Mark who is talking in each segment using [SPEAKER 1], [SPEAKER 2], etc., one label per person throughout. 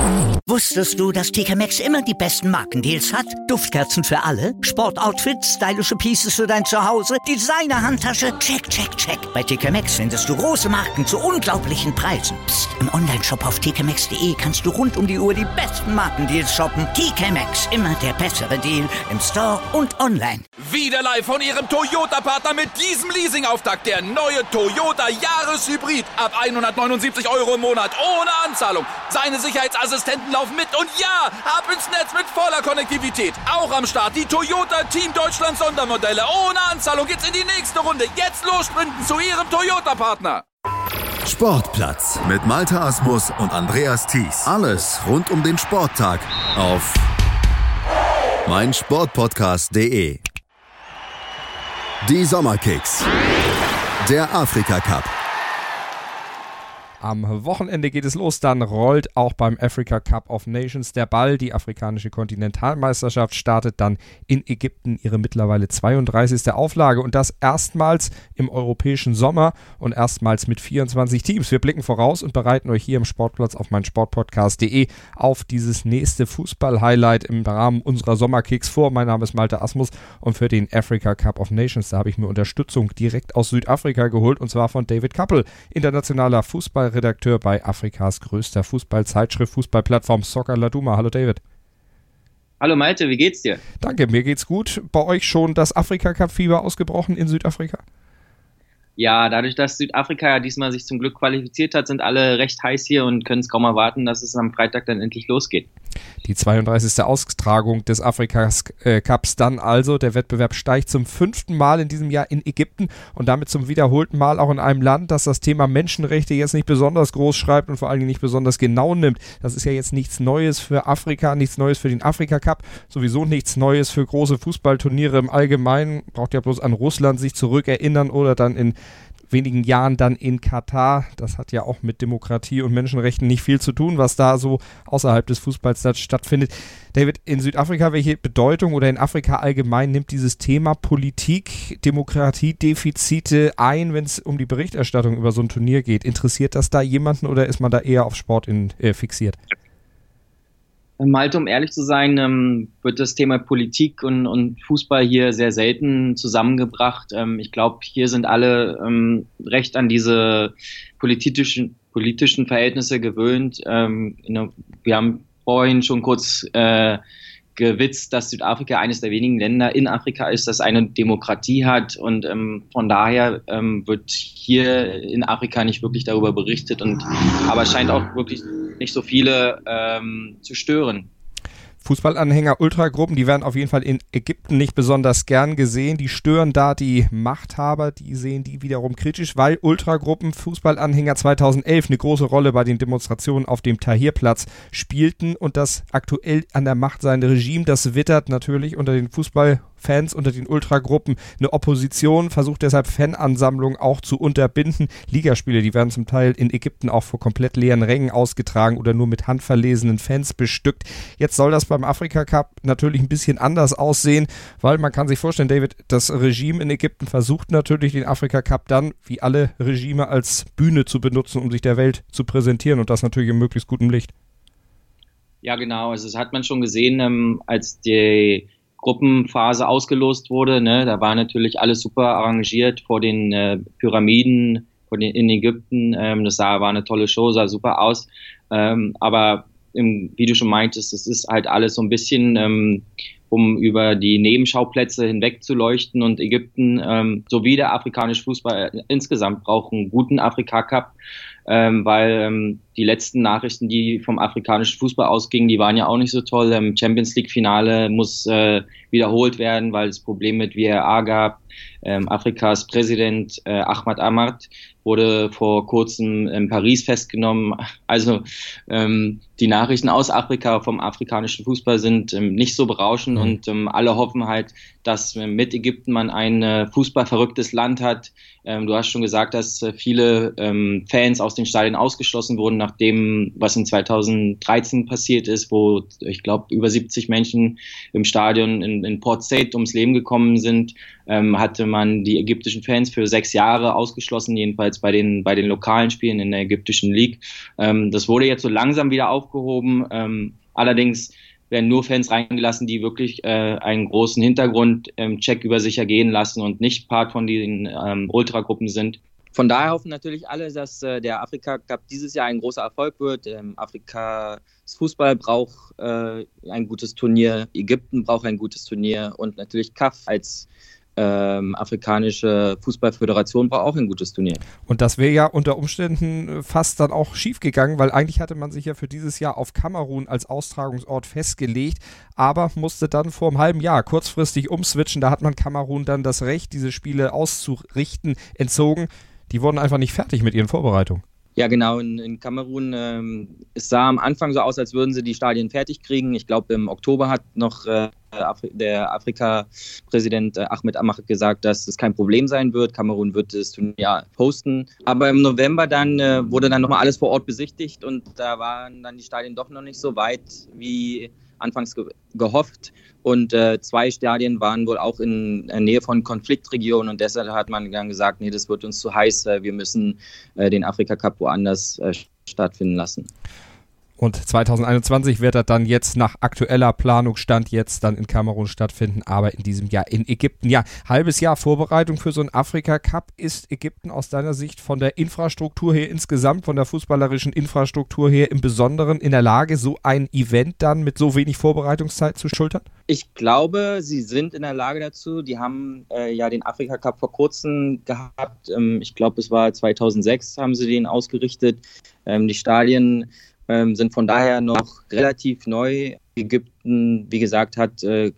[SPEAKER 1] Wusstest du, dass TK Maxx immer die besten Markendeals hat? Duftkerzen für alle, Sportoutfits, stylische Pieces für dein Zuhause, Designer-Handtasche, check, check, check. Bei TK Maxx findest du große Marken zu unglaublichen Preisen. Psst. Im Onlineshop auf tkmaxx.de kannst du rund um die Uhr die besten Markendeals shoppen. TK Maxx, immer der bessere Deal im Store und online.
[SPEAKER 2] Wieder live von Ihrem Toyota-Partner mit diesem Leasing-Auftakt. Der neue Toyota Jahreshybrid. Ab 179 € im Monat. Ohne Anzahlung. Seine Sicherheitsassistenten laufen mit. Und ja, ab ins Netz mit voller Konnektivität. Auch am Start die Toyota Team Deutschland Sondermodelle. Ohne Anzahlung geht's in die nächste Runde. Jetzt los sprinten zu Ihrem Toyota-Partner.
[SPEAKER 3] Sportplatz mit Malte Asmus und Andreas Thies. Alles rund um den Sporttag auf meinsportpodcast.de. Die Sommerkicks. Der Afrika Cup.
[SPEAKER 4] Am Wochenende geht es los, dann rollt auch beim Africa Cup of Nations der Ball. Die afrikanische Kontinentalmeisterschaft startet dann in Ägypten ihre mittlerweile 32. Auflage und das erstmals im europäischen Sommer und erstmals mit 24 Teams. Wir blicken voraus und bereiten euch hier im Sportplatz auf meinsportpodcast.de auf dieses nächste Fußball-Highlight im Rahmen unserer Sommerkicks vor. Mein Name ist Malte Asmus und für den Africa Cup of Nations, da habe ich mir Unterstützung direkt aus Südafrika geholt und zwar von David Kappel, internationaler Fußballredakteur bei Afrikas größter Fußballzeitschrift, Fußballplattform Soccer Laduma. Hallo David.
[SPEAKER 5] Hallo Malte, wie geht's dir?
[SPEAKER 4] Danke, mir geht's gut. Bei euch schon das Afrika-Cup-Fieber ausgebrochen in Südafrika?
[SPEAKER 5] Ja, dadurch, dass Südafrika ja diesmal sich zum Glück qualifiziert hat, sind alle recht heiß hier und können es kaum erwarten, dass es am Freitag dann endlich losgeht.
[SPEAKER 4] Die 32. Austragung des Afrika-Cups dann also. Der Wettbewerb steigt zum 5. Mal in diesem Jahr in Ägypten und damit zum wiederholten Mal auch in einem Land, das das Thema Menschenrechte jetzt nicht besonders groß schreibt und vor allen Dingen nicht besonders genau nimmt. Das ist ja jetzt nichts Neues für Afrika, nichts Neues für den Afrika-Cup, sowieso nichts Neues für große Fußballturniere im Allgemeinen. Braucht ja bloß an Russland sich zurückerinnern oder dann in wenigen Jahren dann in Katar. Das hat ja auch mit Demokratie und Menschenrechten nicht viel zu tun, was da so außerhalb des Fußballs stattfindet. David, in Südafrika, welche Bedeutung oder in Afrika allgemein nimmt dieses Thema Politik, Demokratiedefizite ein, wenn es um die Berichterstattung über so ein Turnier geht? Interessiert das da jemanden oder ist man da eher auf Sport fixiert?
[SPEAKER 5] Malte, um ehrlich zu sein, wird das Thema Politik und Fußball hier sehr selten zusammengebracht. Ich glaube, hier sind alle recht an diese politischen Verhältnisse gewöhnt. Wir haben vorhin schon kurz gewitzt, dass Südafrika eines der wenigen Länder in Afrika ist, das eine Demokratie hat und von daher wird hier in Afrika nicht wirklich darüber berichtet aber scheint auch wirklich nicht so viele zu stören.
[SPEAKER 4] Fußballanhänger, Ultragruppen, die werden auf jeden Fall in Ägypten nicht besonders gern gesehen. Die stören da die Machthaber, die sehen die wiederum kritisch, weil Ultragruppen, Fußballanhänger 2011 eine große Rolle bei den Demonstrationen auf dem Tahrirplatz spielten und das aktuell an der Macht seiende Regime, das wittert natürlich unter den Fußballfans, unter den Ultragruppen eine Opposition, versucht deshalb Fanansammlungen auch zu unterbinden. Ligaspiele, die werden zum Teil in Ägypten auch vor komplett leeren Rängen ausgetragen oder nur mit handverlesenen Fans bestückt. Jetzt soll das beim Afrika Cup natürlich ein bisschen anders aussehen, weil man kann sich vorstellen, David, das Regime in Ägypten versucht natürlich den Afrika Cup dann, wie alle Regime, als Bühne zu benutzen, um sich der Welt zu präsentieren und das natürlich in möglichst gutem Licht.
[SPEAKER 5] Ja, genau. Also das hat man schon gesehen, als die Gruppenphase ausgelost wurde. Ne? Da war natürlich alles super arrangiert vor den Pyramiden in Ägypten. War eine tolle Show, sah super aus. Aber wie du schon meintest, es ist halt alles so ein bisschen, um über die Nebenschauplätze hinweg zu leuchten und Ägypten sowie der afrikanische Fußball insgesamt braucht einen guten Afrika-Cup, weil die letzten Nachrichten, die vom afrikanischen Fußball ausgingen, die waren ja auch nicht so toll. Champions League-Finale muss wiederholt werden, weil es Probleme mit VAR gab. Afrikas Präsident Ahmad Ahmad wurde vor kurzem in Paris festgenommen. Also die Nachrichten aus Afrika vom afrikanischen Fußball sind nicht so berauschend und alle hoffen halt, dass mit Ägypten man ein fußballverrücktes Land hat, Du hast schon gesagt, dass viele Fans aus den Stadien ausgeschlossen wurden, nach dem, was in 2013 passiert ist, wo ich glaube über 70 Menschen im Stadion in Port Said ums Leben gekommen sind, hatte man die ägyptischen Fans für 6 Jahre ausgeschlossen, jedenfalls bei den lokalen Spielen in der ägyptischen League. Das wurde jetzt so langsam wieder aufgehoben. Allerdings werden nur Fans reingelassen, die wirklich einen großen Hintergrundcheck über sich ergehen lassen und nicht Part von den Ultragruppen sind. Von daher hoffen natürlich alle, dass der Afrika Cup dieses Jahr ein großer Erfolg wird. Afrikas Fußball braucht ein gutes Turnier, Ägypten braucht ein gutes Turnier und natürlich CAF als afrikanische Fußballföderation braucht auch ein gutes Turnier.
[SPEAKER 4] Und das wäre ja unter Umständen fast dann auch schief gegangen, weil eigentlich hatte man sich ja für dieses Jahr auf Kamerun als Austragungsort festgelegt, aber musste dann vor einem halben Jahr kurzfristig umswitchen. Da hat man Kamerun dann das Recht, diese Spiele auszurichten, entzogen. Die wurden einfach nicht fertig mit ihren Vorbereitungen.
[SPEAKER 5] Ja, genau. In Kamerun, es sah am Anfang so aus, als würden sie die Stadien fertig kriegen. Ich glaube, im Oktober hat noch der Afrika-Präsident Ahmed Ahmad gesagt, dass es kein Problem sein wird. Kamerun wird das Turnier hosten. Aber im November dann wurde dann nochmal alles vor Ort besichtigt und da waren dann die Stadien doch noch nicht so weit wie anfangs gehofft. Und 2 Stadien waren wohl auch in der Nähe von Konfliktregionen und deshalb hat man dann gesagt, nee, das wird uns zu heiß, wir müssen den Afrika Cup woanders stattfinden lassen.
[SPEAKER 4] Und 2021 wird er dann jetzt nach aktueller Planungsstand jetzt dann in Kamerun stattfinden, aber in diesem Jahr in Ägypten. Ja, halbes Jahr Vorbereitung für so einen Afrika-Cup. Ist Ägypten aus deiner Sicht von der Infrastruktur her insgesamt, von der fußballerischen Infrastruktur her im Besonderen in der Lage, so ein Event dann mit so wenig Vorbereitungszeit zu schultern?
[SPEAKER 5] Ich glaube, sie sind in der Lage dazu. Die haben ja den Afrika-Cup vor kurzem gehabt. Ich glaube, es war 2006, haben sie den ausgerichtet. Die Stadien sind von daher noch relativ neu. Ägypten, wie gesagt, hat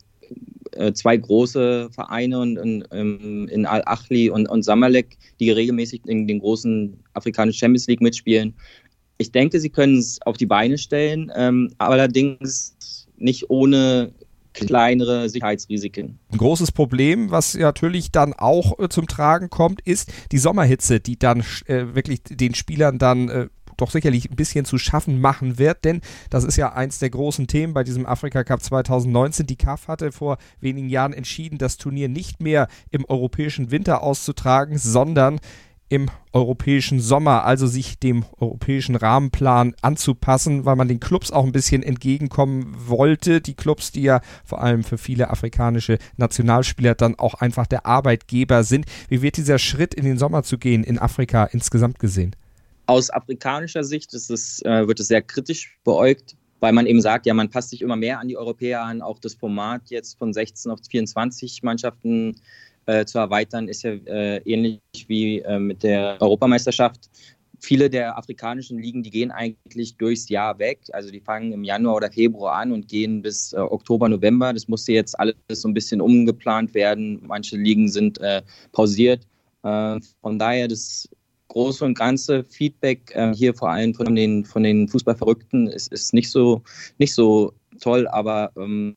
[SPEAKER 5] 2 große Vereine in Al-Ahli und Zamalek, die regelmäßig in den großen afrikanischen Champions League mitspielen. Ich denke, sie können es auf die Beine stellen, allerdings nicht ohne kleinere Sicherheitsrisiken.
[SPEAKER 4] Ein großes Problem, was natürlich dann auch zum Tragen kommt, ist die Sommerhitze, die dann wirklich den Spielern dann doch sicherlich ein bisschen zu schaffen machen wird, denn das ist ja eins der großen Themen bei diesem Afrika Cup 2019. Die CAF hatte vor wenigen Jahren entschieden, das Turnier nicht mehr im europäischen Winter auszutragen, sondern im europäischen Sommer, also sich dem europäischen Rahmenplan anzupassen, weil man den Clubs auch ein bisschen entgegenkommen wollte. Die Clubs, die ja vor allem für viele afrikanische Nationalspieler dann auch einfach der Arbeitgeber sind. Wie wird dieser Schritt in den Sommer zu gehen in Afrika insgesamt gesehen?
[SPEAKER 5] Aus afrikanischer Sicht wird es sehr kritisch beäugt, weil man eben sagt, ja, man passt sich immer mehr an die Europäer an. Auch das Format jetzt von 16 auf 24 Mannschaften zu erweitern, ist ja ähnlich wie mit der Europameisterschaft. Viele der afrikanischen Ligen, die gehen eigentlich durchs Jahr weg. Also die fangen im Januar oder Februar an und gehen bis Oktober, November. Das musste jetzt alles so ein bisschen umgeplant werden. Manche Ligen sind pausiert. Von daher das große und ganze Feedback hier vor allem von den Fußballverrückten ist nicht so toll, aber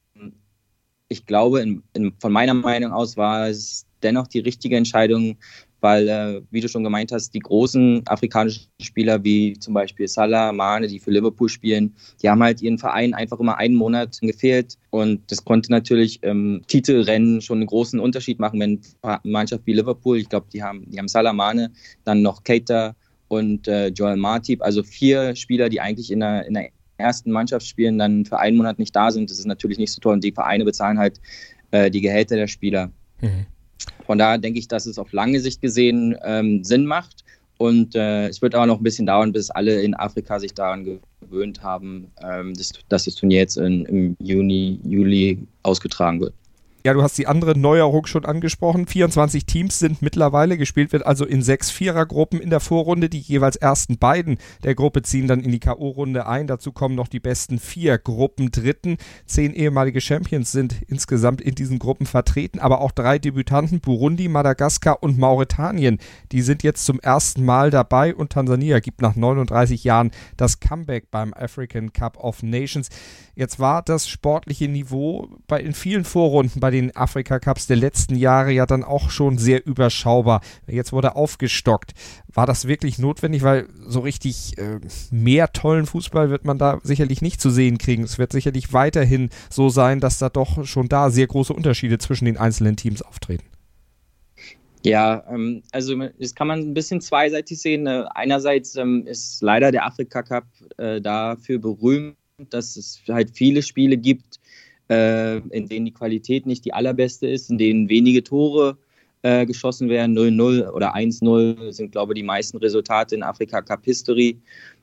[SPEAKER 5] ich glaube, von meiner Meinung aus war es dennoch die richtige Entscheidung, weil, wie du schon gemeint hast, die großen afrikanischen Spieler wie zum Beispiel Salah, Mane, die für Liverpool spielen, die haben halt ihren Verein einfach immer einen Monat gefehlt und das konnte natürlich Titelrennen schon einen großen Unterschied machen, wenn eine Mannschaft wie Liverpool, ich glaube, die haben Salah, Mane, dann noch Keita und Joel Matip, also 4 Spieler, die eigentlich in der ersten Mannschaft spielen, dann für einen Monat nicht da sind. Das ist natürlich nicht so toll und die Vereine bezahlen halt die Gehälter der Spieler. Mhm. Von daher denke ich, dass es auf lange Sicht gesehen Sinn macht und es wird aber noch ein bisschen dauern, bis alle in Afrika sich daran gewöhnt haben, dass das Turnier jetzt im Juni, Juli ausgetragen wird.
[SPEAKER 4] Ja, du hast die andere Neuerung schon angesprochen. 24 Teams sind mittlerweile, gespielt wird also in 6 Vierergruppen in der Vorrunde. Die jeweils ersten beiden der Gruppe ziehen dann in die K.O.-Runde ein. Dazu kommen noch die besten 4 Gruppendritten. 10 ehemalige Champions sind insgesamt in diesen Gruppen vertreten, aber auch 3 Debütanten, Burundi, Madagaskar und Mauretanien. Die sind jetzt zum ersten Mal dabei und Tansania gibt nach 39 Jahren das Comeback beim African Cup of Nations. Jetzt war das sportliche Niveau in vielen Vorrunden bei den den Afrika-Cups der letzten Jahre ja dann auch schon sehr überschaubar. Jetzt wurde aufgestockt. War das wirklich notwendig? Weil so richtig mehr tollen Fußball wird man da sicherlich nicht zu sehen kriegen. Es wird sicherlich weiterhin so sein, dass da doch schon da sehr große Unterschiede zwischen den einzelnen Teams auftreten.
[SPEAKER 5] Ja, also das kann man ein bisschen zweiseitig sehen. Einerseits ist leider der Afrika-Cup dafür berühmt, dass es halt viele Spiele gibt, in denen die Qualität nicht die allerbeste ist, in denen wenige Tore geschossen werden. 0-0 oder 1-0 sind, glaube ich, die meisten Resultate in Afrika-Cup-History.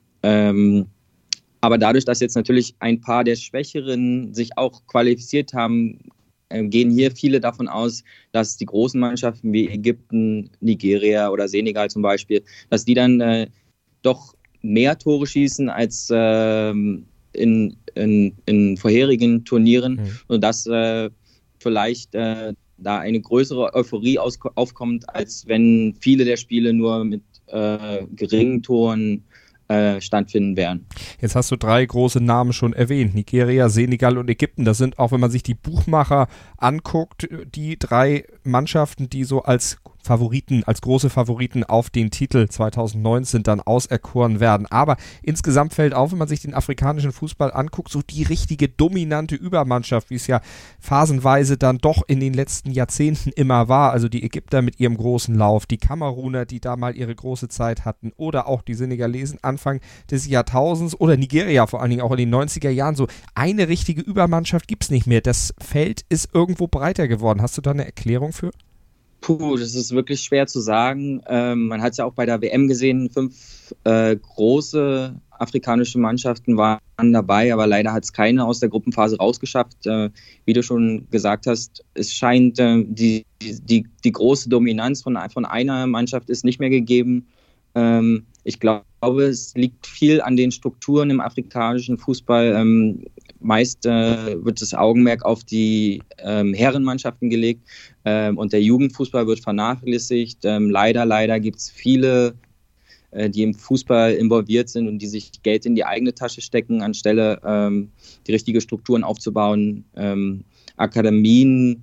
[SPEAKER 5] Aber dadurch, dass jetzt natürlich ein paar der Schwächeren sich auch qualifiziert haben, gehen hier viele davon aus, dass die großen Mannschaften wie Ägypten, Nigeria oder Senegal zum Beispiel, dass die dann doch mehr Tore schießen als in vorherigen Turnieren und dass vielleicht da eine größere Euphorie aufkommt, als wenn viele der Spiele nur mit geringen Toren stattfinden werden.
[SPEAKER 4] Jetzt hast du 3 große Namen schon erwähnt, Nigeria, Senegal und Ägypten. Das sind auch, wenn man sich die Buchmacher anguckt, die 3 Mannschaften, die so als Favoriten, als große Favoriten auf den Titel 2019 dann auserkoren werden. Aber insgesamt fällt auf, wenn man sich den afrikanischen Fußball anguckt, so die richtige dominante Übermannschaft, wie es ja phasenweise dann doch in den letzten Jahrzehnten immer war. Also die Ägypter mit ihrem großen Lauf, die Kameruner, die da mal ihre große Zeit hatten oder auch die Senegalesen Anfang des Jahrtausends oder Nigeria vor allen Dingen auch in den 90er Jahren. So eine richtige Übermannschaft gibt es nicht mehr. Das Feld ist irgendwo breiter geworden. Hast du da eine Erklärung für?
[SPEAKER 5] Das ist wirklich schwer zu sagen. Man hat es ja auch bei der WM gesehen, 5 große afrikanische Mannschaften waren dabei, aber leider hat es keine aus der Gruppenphase rausgeschafft. Wie du schon gesagt hast, es scheint die große Dominanz von einer Mannschaft ist nicht mehr gegeben. Ich glaube, es liegt viel an den Strukturen im afrikanischen Fußball. Meist wird das Augenmerk auf die Herrenmannschaften gelegt und der Jugendfußball wird vernachlässigt. Leider gibt es viele, die im Fußball involviert sind und die sich Geld in die eigene Tasche stecken, anstelle die richtigen Strukturen aufzubauen. Akademien,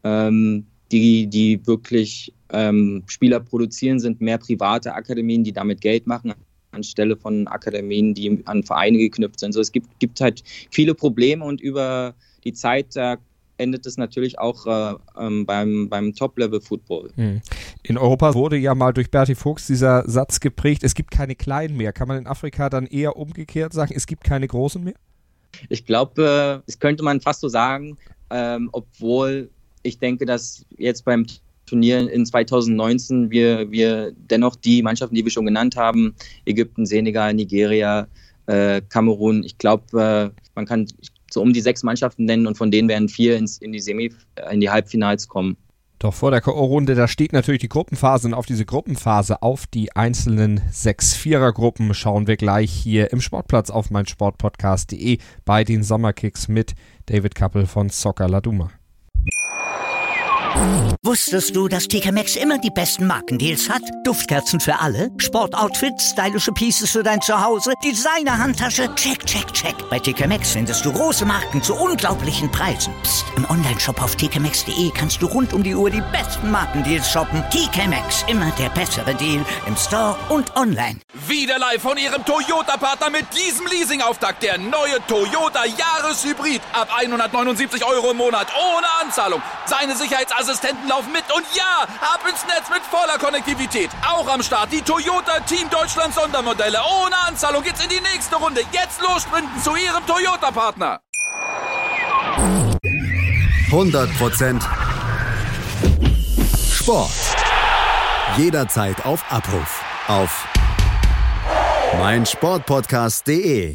[SPEAKER 5] die wirklich Spieler produzieren, sind mehr private Akademien, die damit Geld machen, anstelle von Akademien, die an Vereine geknüpft sind. Also es gibt halt viele Probleme und über die Zeit endet es natürlich auch beim Top-Level-Football.
[SPEAKER 4] In Europa wurde ja mal durch Berti Fuchs dieser Satz geprägt, es gibt keine Kleinen mehr. Kann man in Afrika dann eher umgekehrt sagen, es gibt keine Großen mehr?
[SPEAKER 5] Ich glaube, das könnte man fast so sagen, obwohl ich denke, dass jetzt beim Turnier in 2019 wir dennoch die Mannschaften, die wir schon genannt haben, Ägypten, Senegal, Nigeria, Kamerun, ich glaube, man kann so um die 6 Mannschaften nennen und von denen werden 4 in die Halbfinals kommen.
[SPEAKER 4] Doch vor der K.O.-Runde, da steht natürlich die Gruppenphase und auf diese Gruppenphase, auf die einzelnen 6 Vierergruppen schauen wir gleich hier im Sportplatz auf meinsportpodcast.de bei den Sommerkicks mit David Kappel von Soccer Laduma.
[SPEAKER 1] Wusstest du, dass TK Maxx immer die besten Markendeals hat? Duftkerzen für alle, Sportoutfits, stylische Pieces für dein Zuhause, Designer-Handtasche, check, check, check. Bei TK Maxx findest du große Marken zu unglaublichen Preisen. Psst. Im Onlineshop auf tkmaxx.de kannst du rund um die Uhr die besten Markendeals shoppen. TK Maxx, immer der bessere Deal im Store und online.
[SPEAKER 2] Wieder live von ihrem Toyota-Partner mit diesem Leasing-Auftakt. Der neue Toyota Jahreshybrid. Ab 179 € im Monat ohne Anzahlung. Seine Sicherheitsassistenten laufen mit und ja, ab ins Netz mit voller Konnektivität. Auch am Start die Toyota Team Deutschland Sondermodelle. Ohne Anzahlung geht's in die nächste Runde. Jetzt los sprinten zu Ihrem Toyota-Partner.
[SPEAKER 3] 100% Sport. Jederzeit auf Abruf. Auf meinsportpodcast.de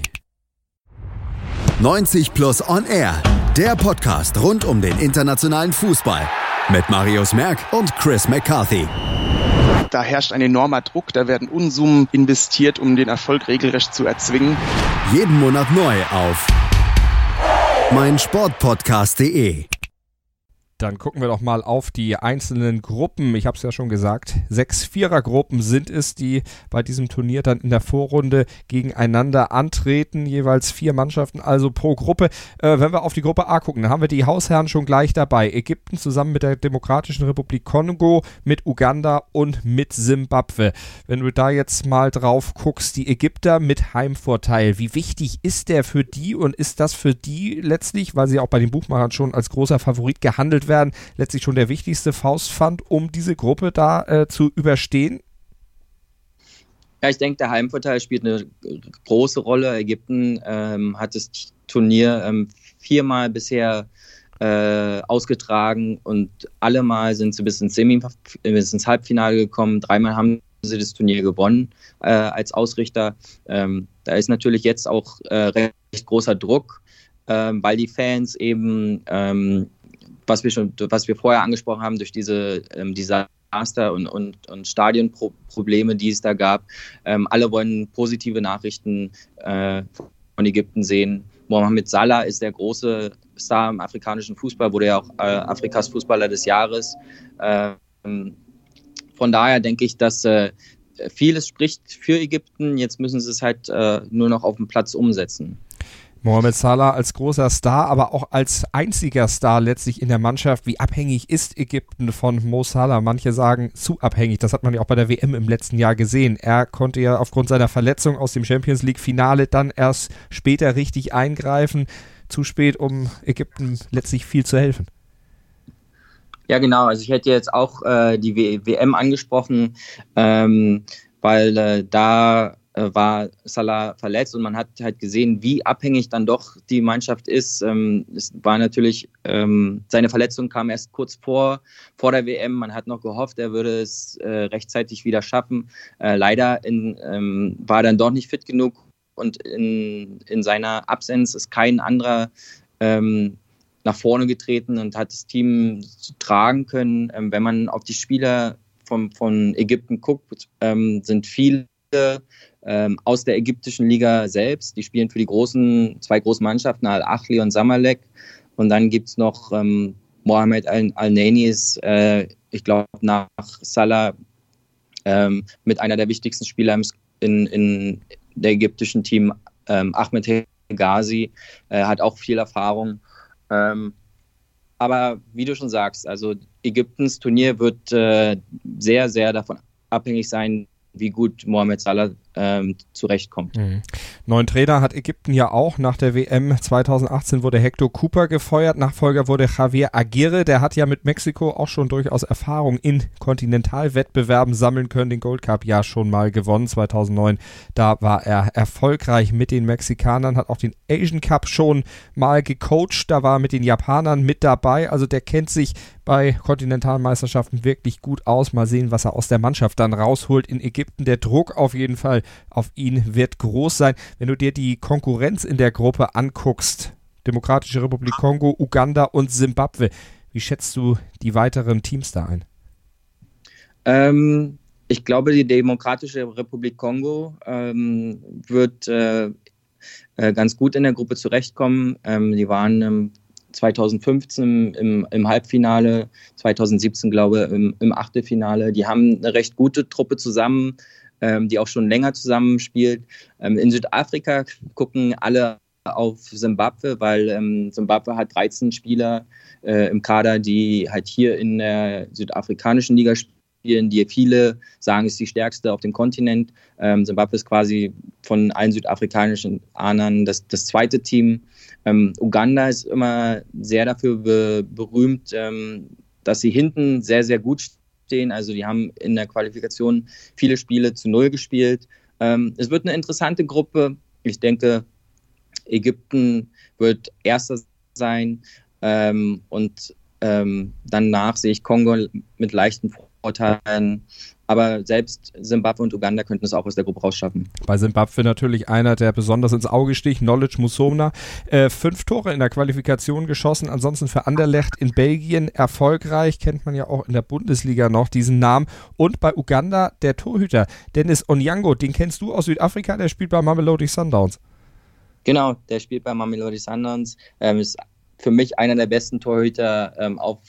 [SPEAKER 3] 90 Plus On Air. Der Podcast rund um den internationalen Fußball. Mit Marius Merck und Chris McCarthy.
[SPEAKER 6] Da herrscht ein enormer Druck, da werden Unsummen investiert, um den Erfolg regelrecht zu erzwingen.
[SPEAKER 3] Jeden Monat neu auf meinsportpodcast.de.
[SPEAKER 4] Dann gucken wir doch mal auf die einzelnen Gruppen. Ich habe es ja schon gesagt, 6 Vierergruppen sind es, die bei diesem Turnier dann in der Vorrunde gegeneinander antreten. Jeweils 4 Mannschaften, also pro Gruppe. Wenn wir auf die Gruppe A gucken, dann haben wir die Hausherren schon gleich dabei. Ägypten zusammen mit der Demokratischen Republik Kongo, mit Uganda und mit Simbabwe. Wenn du da jetzt mal drauf guckst, die Ägypter mit Heimvorteil. Wie wichtig ist der für die und ist das für die letztlich, weil sie auch bei den Buchmachern schon als großer Favorit gehandelt werden, letztlich schon der wichtigste Faustpfand, um diese Gruppe da zu überstehen?
[SPEAKER 5] Ja, ich denke, der Heimvorteil spielt eine große Rolle. Ägypten hat das Turnier 4-mal bisher ausgetragen und alle Mal sind sie bis ins Halbfinale gekommen. 3-mal haben sie das Turnier gewonnen als Ausrichter. Da ist natürlich jetzt auch recht großer Druck, weil die Fans eben was wir vorher angesprochen haben, durch diese Desaster und Stadionprobleme, die es da gab. Alle wollen positive Nachrichten von Ägypten sehen. Mohamed Salah ist der große Star im afrikanischen Fußball, wurde ja auch Afrikas Fußballer des Jahres. Von daher denke ich, dass vieles spricht für Ägypten. Jetzt müssen sie es halt nur noch auf dem Platz umsetzen.
[SPEAKER 4] Mohamed Salah als großer Star, aber auch als einziger Star letztlich in der Mannschaft. Wie abhängig ist Ägypten von Mo Salah? Manche sagen zu abhängig. Das hat man ja auch bei der WM im letzten Jahr gesehen. Er konnte ja aufgrund seiner Verletzung aus dem Champions League Finale dann erst später richtig eingreifen. Zu spät, um Ägypten letztlich viel zu helfen.
[SPEAKER 5] Ja, genau. Also ich hätte jetzt auch die WM angesprochen, weil da war Salah verletzt und man hat halt gesehen, wie abhängig dann doch die Mannschaft ist. Es war natürlich, seine Verletzung kam erst kurz vor der WM. Man hat noch gehofft, er würde es rechtzeitig wieder schaffen. Leider war er dann doch nicht fit genug und in seiner Absenz ist kein anderer nach vorne getreten und hat das Team tragen können. Wenn man auf die Spieler von Ägypten guckt, sind viele aus der ägyptischen Liga selbst. Die spielen für die zwei großen Mannschaften, Al-Ahly und Zamalek. Und dann gibt es noch Mohamed Al-Neni, ich glaube nach Salah mit einer der wichtigsten Spieler in der ägyptischen Team, Ahmed Hegazi, hat auch viel Erfahrung. Aber wie du schon sagst, also Ägyptens Turnier wird sehr, sehr davon abhängig sein, wie gut Mohamed Salah zurechtkommt.
[SPEAKER 4] Neuen Trainer hat Ägypten ja auch. Nach der WM 2018 wurde Hector Cooper gefeuert. Nachfolger wurde Javier Aguirre. Der hat ja mit Mexiko auch schon durchaus Erfahrung in Kontinentalwettbewerben sammeln können. Den Gold Cup ja schon mal gewonnen 2009. Da war er erfolgreich mit den Mexikanern. Hat auch den Asian Cup schon mal gecoacht. Da war er mit den Japanern mit dabei. Also der kennt sich bei Kontinentalmeisterschaften wirklich gut aus. Mal sehen, was er aus der Mannschaft dann rausholt in Ägypten. Der Druck auf jeden Fall auf ihn wird groß sein. Wenn du dir die Konkurrenz in der Gruppe anguckst, Demokratische Republik Kongo, Uganda und Simbabwe, wie schätzt du die weiteren Teams da ein?
[SPEAKER 5] Ich glaube, die Demokratische Republik Kongo wird ganz gut in der Gruppe zurechtkommen. Die waren 2015 im Halbfinale, 2017 glaube ich im Achtelfinale. Die haben eine recht gute Truppe zusammen, die auch schon länger zusammenspielt. In Südafrika gucken alle auf Simbabwe, weil Simbabwe hat 13 Spieler im Kader, die halt hier in der südafrikanischen Liga spielen, die viele sagen, ist die stärkste auf dem Kontinent. Simbabwe ist quasi von allen südafrikanischen Ahnern das zweite Team. Uganda ist immer sehr dafür berühmt, dass sie hinten sehr, sehr gut stehen. Also die haben in der Qualifikation viele Spiele zu 0 gespielt. Es wird eine interessante Gruppe. Ich denke, Ägypten wird Erster sein und danach sehe ich Kongo mit leichten Vorteilen. Aber selbst Simbabwe und Uganda könnten es auch aus der Gruppe rausschaffen.
[SPEAKER 4] Bei Simbabwe natürlich einer, der besonders ins Auge sticht, Knowledge Musoma. 5 Tore in der Qualifikation geschossen, ansonsten für Anderlecht in Belgien erfolgreich, kennt man ja auch in der Bundesliga noch diesen Namen. Und bei Uganda der Torhüter Dennis Onyango, den kennst du aus Südafrika, der spielt bei Mamelodi Sundowns.
[SPEAKER 5] Genau, der spielt bei Mamelodi Sundowns, ist für mich einer der besten Torhüter auf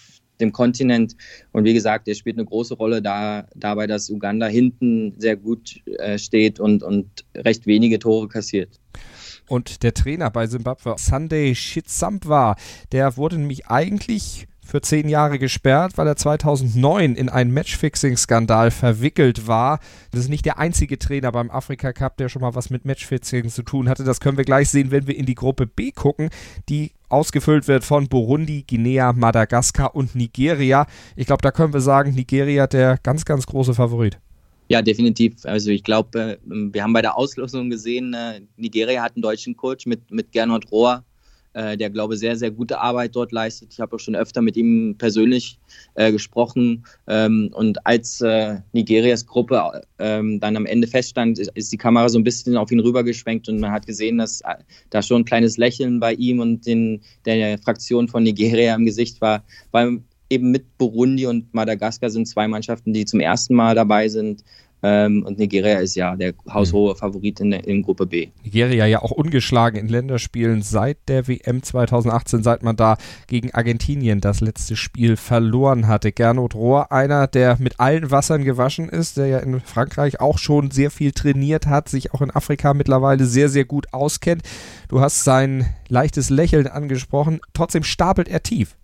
[SPEAKER 5] dem Kontinent. Und wie gesagt, er spielt eine große Rolle dabei, dass Uganda hinten sehr gut steht und recht wenige Tore kassiert.
[SPEAKER 4] Und der Trainer bei Simbabwe, Sunday Chitsambwa, der wurde nämlich eigentlich für 10 Jahre gesperrt, weil er 2009 in einen Matchfixing-Skandal verwickelt war. Das ist nicht der einzige Trainer beim Afrika Cup, der schon mal was mit Matchfixing zu tun hatte. Das können wir gleich sehen, wenn wir in die Gruppe B gucken, die ausgefüllt wird von Burundi, Guinea, Madagaskar und Nigeria. Ich glaube, da können wir sagen, Nigeria der ganz, ganz große Favorit.
[SPEAKER 5] Ja, definitiv. Also ich glaube, wir haben bei der Auslosung gesehen, Nigeria hat einen deutschen Coach mit Gernot Rohr, der, glaube ich, sehr, sehr gute Arbeit dort leistet. Ich habe auch schon öfter mit ihm persönlich gesprochen. Und als Nigerias Gruppe dann am Ende feststand, ist die Kamera so ein bisschen auf ihn rübergeschwenkt und man hat gesehen, dass da schon ein kleines Lächeln bei ihm und der Fraktion von Nigeria im Gesicht war. Weil eben mit Burundi und Madagaskar sind 2 Mannschaften, die zum ersten Mal dabei sind. Und Nigeria ist ja der haushohe Favorit in Gruppe B.
[SPEAKER 4] Nigeria ja auch ungeschlagen in Länderspielen seit der WM 2018, seit man da gegen Argentinien das letzte Spiel verloren hatte. Gernot Rohr, einer, der mit allen Wassern gewaschen ist, der ja in Frankreich auch schon sehr viel trainiert hat, sich auch in Afrika mittlerweile sehr, sehr gut auskennt. Du hast sein leichtes Lächeln angesprochen, trotzdem stapelt er tief.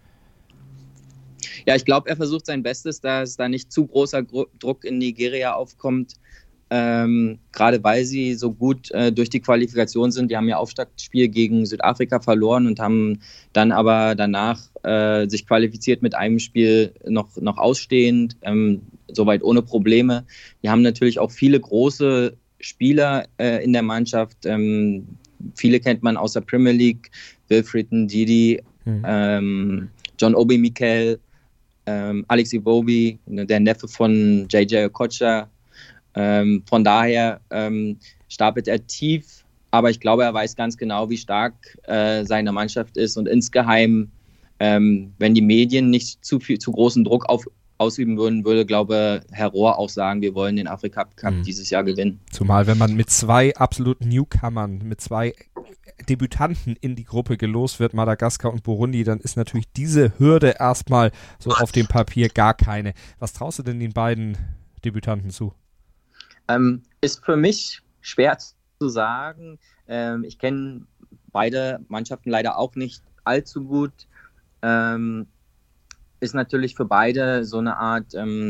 [SPEAKER 5] Ja, ich glaube, er versucht sein Bestes, dass da nicht zu großer Druck in Nigeria aufkommt, gerade weil sie so gut durch die Qualifikation sind. Die haben ja Auftaktspiel gegen Südafrika verloren und haben dann aber danach sich qualifiziert mit einem Spiel noch ausstehend, soweit ohne Probleme. Die haben natürlich auch viele große Spieler in der Mannschaft. Viele kennt man aus der Premier League, Wilfried Ndidi, John Obi Mikel, Alex Iwobi, der Neffe von JJ Okocha. Von daher stapelt er tief, aber ich glaube, er weiß ganz genau, wie stark seine Mannschaft ist und insgeheim, wenn die Medien nicht zu großen Druck ausüben würden, würde, glaube Herr Rohr auch sagen, wir wollen den Afrika Cup dieses Jahr gewinnen.
[SPEAKER 4] Zumal, wenn man mit 2 absoluten Newcomern, mit 2 Debütanten in die Gruppe gelost wird, Madagaskar und Burundi, dann ist natürlich diese Hürde erstmal so auf dem Papier gar keine. Was traust du denn den beiden Debütanten zu?
[SPEAKER 5] Ist für mich schwer zu sagen. Ich kenne beide Mannschaften leider auch nicht allzu gut. Ist natürlich für beide so eine Art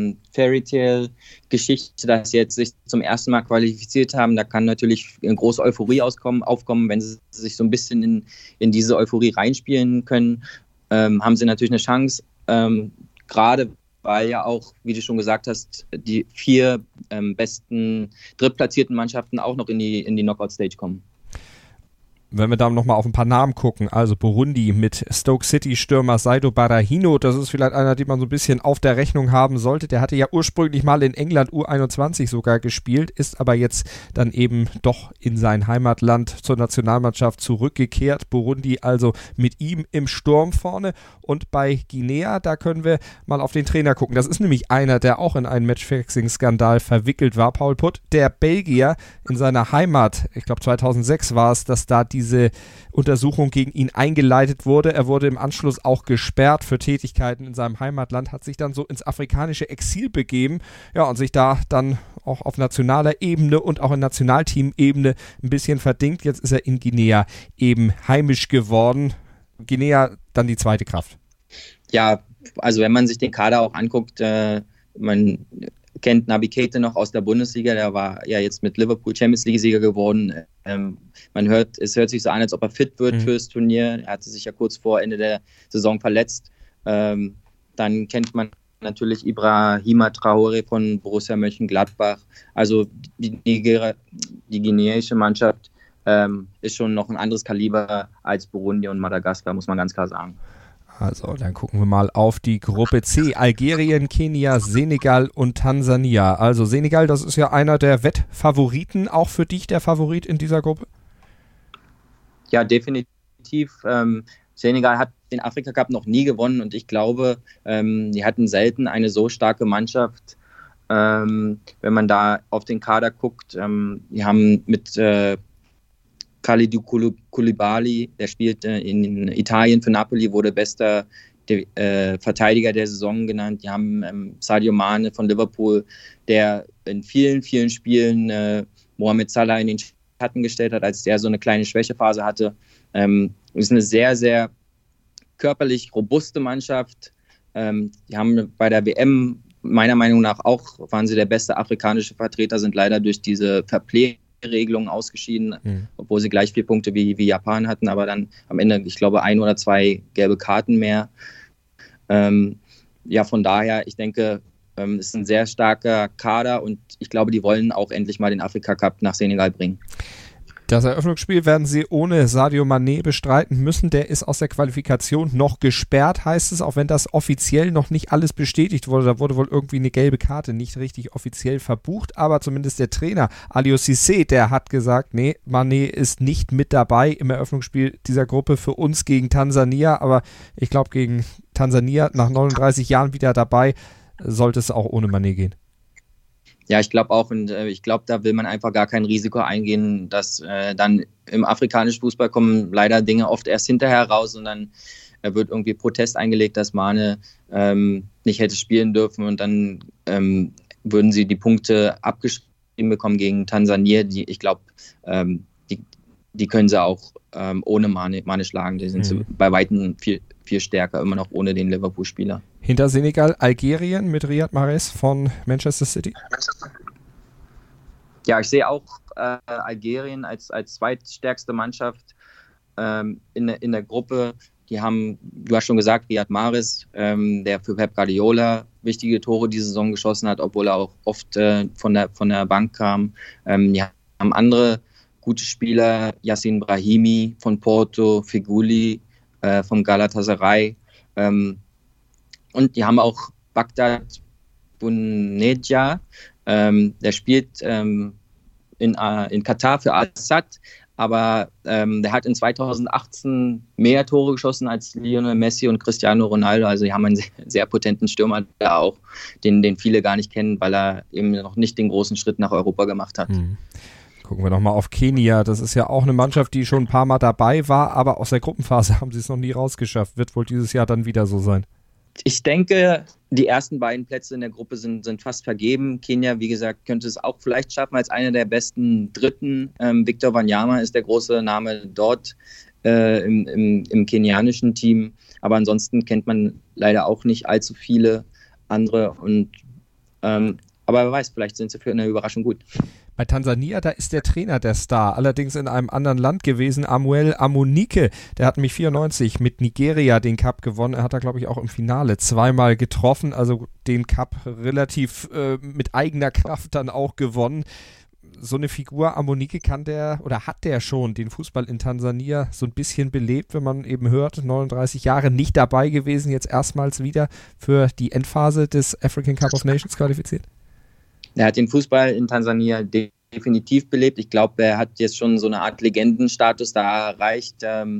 [SPEAKER 5] Fairytale-Geschichte, dass sie jetzt sich zum ersten Mal qualifiziert haben. Da kann natürlich eine große Euphorie aufkommen, wenn sie sich so ein bisschen in diese Euphorie reinspielen können. Haben sie natürlich eine Chance, gerade weil ja auch, wie du schon gesagt hast, die 4 besten drittplatzierten Mannschaften auch noch in die Knockout-Stage kommen.
[SPEAKER 4] Wenn wir da nochmal auf ein paar Namen gucken, also Burundi mit Stoke City-Stürmer Saido Barahino, das ist vielleicht einer, den man so ein bisschen auf der Rechnung haben sollte. Der hatte ja ursprünglich mal in England U21 sogar gespielt, ist aber jetzt dann eben doch in sein Heimatland zur Nationalmannschaft zurückgekehrt. Burundi also mit ihm im Sturm vorne. Und bei Guinea, da können wir mal auf den Trainer gucken. Das ist nämlich einer, der auch in einen Matchfixing-Skandal verwickelt war, Paul Putt, der Belgier in seiner Heimat, ich glaube 2006 war es, dass da diese Untersuchung gegen ihn eingeleitet wurde. Er wurde im Anschluss auch gesperrt für Tätigkeiten in seinem Heimatland, hat sich dann so ins afrikanische Exil begeben, ja, und sich da dann auch auf nationaler Ebene und auch in Nationalteam-Ebene ein bisschen verdingt. Jetzt ist er in Guinea eben heimisch geworden. Guinea dann die zweite Kraft.
[SPEAKER 5] Ja, also wenn man sich den Kader auch anguckt, man kennt Naby Keita noch aus der Bundesliga, der war ja jetzt mit Liverpool Champions League-Sieger geworden. Es hört sich so an, als ob er fit wird fürs Turnier. Er hatte sich ja kurz vor Ende der Saison verletzt. Dann kennt man natürlich Ibrahima Traoré von Borussia Mönchengladbach. Also die guineaische Mannschaft ist schon noch ein anderes Kaliber als Burundi und Madagaskar, muss man ganz klar sagen.
[SPEAKER 4] Also, dann gucken wir mal auf die Gruppe C. Algerien, Kenia, Senegal und Tansania. Also Senegal, das ist ja einer der Wettfavoriten. Auch für dich der Favorit in dieser Gruppe?
[SPEAKER 5] Ja, definitiv. Senegal hat den Afrika Cup noch nie gewonnen und ich glaube, die hatten selten eine so starke Mannschaft. Wenn man da auf den Kader guckt, die haben mit Kalidou Koulibaly, der spielt in Italien für Napoli, wurde bester Verteidiger der Saison genannt. Die haben Sadio Mane von Liverpool, der in vielen, vielen Spielen Mohamed Salah in den Schatten gestellt hat, als der so eine kleine Schwächephase hatte. Ist eine sehr, sehr körperlich robuste Mannschaft. Die haben bei der WM meiner Meinung nach auch, waren sie der beste afrikanische Vertreter, sind leider durch diese Verpflegeregelung ausgeschieden, obwohl sie gleich 4 Punkte wie Japan hatten, aber dann am Ende, ich glaube, 1 oder 2 gelbe Karten mehr. Von daher, ich denke, es ist ein sehr starker Kader und ich glaube, die wollen auch endlich mal den Afrika-Cup nach Senegal bringen.
[SPEAKER 4] Das Eröffnungsspiel werden sie ohne Sadio Mané bestreiten müssen. Der ist aus der Qualifikation noch gesperrt, heißt es, auch wenn das offiziell noch nicht alles bestätigt wurde. Da wurde wohl irgendwie eine gelbe Karte nicht richtig offiziell verbucht, aber zumindest der Trainer Aliou Cissé, der hat gesagt, nee, Mané ist nicht mit dabei im Eröffnungsspiel dieser Gruppe für uns gegen Tansania, aber ich glaube, gegen Tansania nach 39 Jahren wieder dabei, sollte es auch ohne Mané gehen.
[SPEAKER 5] Ja, ich glaube auch, und ich glaube, da will man einfach gar kein Risiko eingehen, dass dann im afrikanischen Fußball kommen leider Dinge oft erst hinterher raus und dann wird irgendwie Protest eingelegt, dass Mane nicht hätte spielen dürfen und dann würden sie die Punkte abgeschrieben bekommen gegen Tansania. Ich glaube, die können sie auch ohne Mane schlagen. Die sind bei Weitem viel stärker, immer noch ohne den Liverpool-Spieler.
[SPEAKER 4] Hinter Senegal Algerien mit Riyad Mahrez von Manchester City?
[SPEAKER 5] Ja, ich sehe auch Algerien als zweitstärkste Mannschaft in der Gruppe. Die haben, du hast schon gesagt, Riyad Mahrez, der für Pep Guardiola wichtige Tore diese Saison geschossen hat, obwohl er auch oft von der Bank kam. Die haben andere gute Spieler, Yacine Brahimi von Porto, Feghouli vom Galatasaray. Und die haben auch Bagdad Bounedjah, der spielt in Katar für Al-Sadd, aber der hat in 2018 mehr Tore geschossen als Lionel Messi und Cristiano Ronaldo. Also die haben einen sehr, sehr potenten Stürmer da auch, den viele gar nicht kennen, weil er eben noch nicht den großen Schritt nach Europa gemacht hat.
[SPEAKER 4] Gucken wir nochmal auf Kenia. Das ist ja auch eine Mannschaft, die schon ein paar Mal dabei war, aber aus der Gruppenphase haben sie es noch nie rausgeschafft. Wird wohl dieses Jahr dann wieder so sein.
[SPEAKER 5] Ich denke, die ersten beiden Plätze in der Gruppe sind fast vergeben. Kenia, wie gesagt, könnte es auch vielleicht schaffen als einer der besten Dritten. Victor Wanyama ist der große Name dort im kenianischen Team. Aber ansonsten kennt man leider auch nicht allzu viele andere. Aber wer weiß, vielleicht sind sie für eine Überraschung gut.
[SPEAKER 4] Bei Tansania, da ist der Trainer der Star, allerdings in einem anderen Land gewesen, Amuel Amunike. Der hat nämlich 94 mit Nigeria den Cup gewonnen. Er hat da, glaube ich, auch im Finale 2-mal getroffen, also den Cup relativ mit eigener Kraft dann auch gewonnen. So eine Figur, Amunike, hat der schon den Fußball in Tansania so ein bisschen belebt, wenn man eben hört, 39 Jahre nicht dabei gewesen, jetzt erstmals wieder für die Endphase des African Cup of Nations qualifiziert?
[SPEAKER 5] Er hat den Fußball in Tansania definitiv belebt. Ich glaube, er hat jetzt schon so eine Art Legendenstatus da erreicht.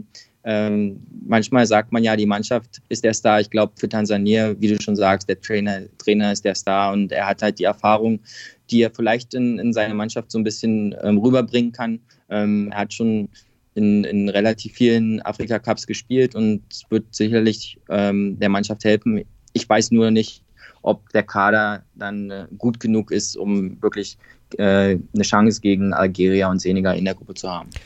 [SPEAKER 5] Manchmal sagt man ja, die Mannschaft ist der Star. Ich glaube, für Tansania, wie du schon sagst, der Trainer ist der Star und er hat halt die Erfahrung, die er vielleicht in seine Mannschaft so ein bisschen rüberbringen kann. Er hat schon in relativ vielen Afrika-Cups gespielt und wird sicherlich der Mannschaft helfen. Ich weiß nur nicht, ob der Kader dann gut genug ist, um wirklich eine Chance gegen Algeria und Senegal in der Gruppe zu haben.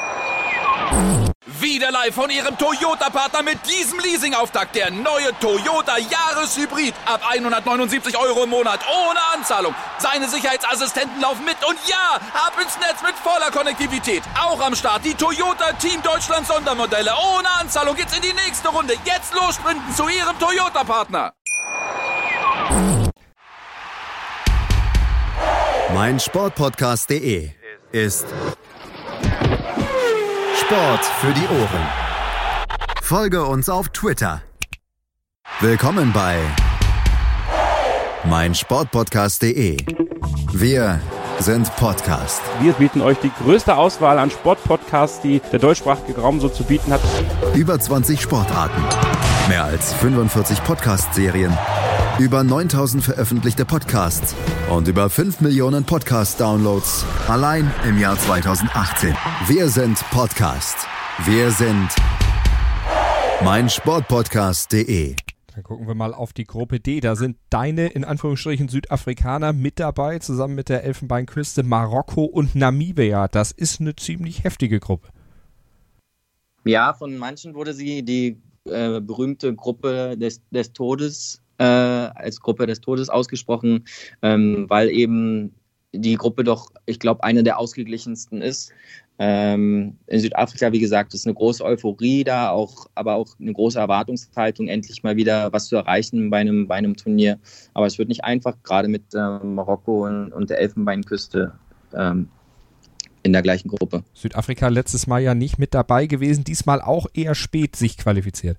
[SPEAKER 2] Wieder live von Ihrem Toyota-Partner mit diesem Leasing-Auftakt. Der neue Toyota Jahreshybrid. Ab 179 € im Monat. Ohne Anzahlung. Seine Sicherheitsassistenten laufen mit. Und ja, ab ins Netz mit voller Konnektivität. Auch am Start die Toyota Team Deutschland Sondermodelle. Ohne Anzahlung geht's in die nächste Runde. Jetzt los sprinten zu Ihrem Toyota-Partner.
[SPEAKER 3] meinsportpodcast.de ist Sport für die Ohren. Folge uns auf Twitter. Willkommen bei meinsportpodcast.de. Wir sind Podcast.
[SPEAKER 7] Wir bieten euch die größte Auswahl an Sportpodcasts, die der deutschsprachige Raum so zu bieten hat.
[SPEAKER 3] Über 20 Sportarten, mehr als 45 Podcast-Serien, über 9000 veröffentlichte Podcasts und über 5 Millionen Podcast-Downloads allein im Jahr 2018. Wir sind Podcast. Wir sind meinsportpodcast.de.
[SPEAKER 4] Dann gucken wir mal auf die Gruppe D. Da sind deine, in Anführungsstrichen, Südafrikaner mit dabei, zusammen mit der Elfenbeinküste, Marokko und Namibia. Das ist eine ziemlich heftige Gruppe.
[SPEAKER 5] Ja, von manchen wurde sie die berühmte Gruppe des Todes als Gruppe des Todes ausgesprochen, weil eben die Gruppe doch, ich glaube, eine der ausgeglichensten ist. In Südafrika, wie gesagt, ist eine große Euphorie da, aber auch eine große Erwartungshaltung, endlich mal wieder was zu erreichen bei einem Turnier. Aber es wird nicht einfach, gerade mit Marokko und der Elfenbeinküste in der gleichen Gruppe.
[SPEAKER 4] Südafrika letztes Mal ja nicht mit dabei gewesen, diesmal auch eher spät sich qualifiziert.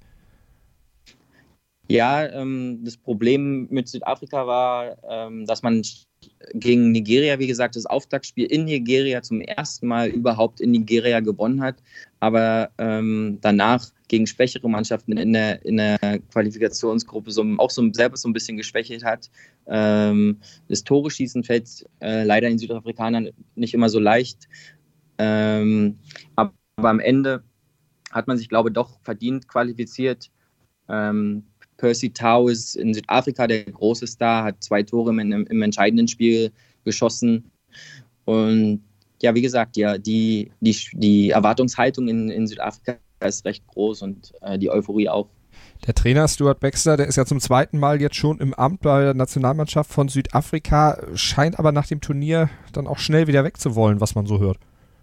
[SPEAKER 5] Ja, das Problem mit Südafrika war, dass man gegen Nigeria, wie gesagt, das Auftaktspiel in Nigeria zum ersten Mal überhaupt in Nigeria gewonnen hat, aber danach gegen schwächere Mannschaften in der Qualifikationsgruppe selber so ein bisschen geschwächelt hat. Das Tore-Schießen fällt leider den Südafrikanern nicht immer so leicht, aber am Ende hat man sich, glaube ich, doch verdient qualifiziert. Percy Tau ist in Südafrika der große Star, hat 2 Tore im entscheidenden Spiel geschossen. Und ja, wie gesagt, ja, die Erwartungshaltung in Südafrika ist recht groß und die Euphorie auch.
[SPEAKER 4] Der Trainer Stuart Baxter, der ist ja zum 2. Mal jetzt schon im Amt bei der Nationalmannschaft von Südafrika, scheint aber nach dem Turnier dann auch schnell wieder wegzuwollen, was man so hört.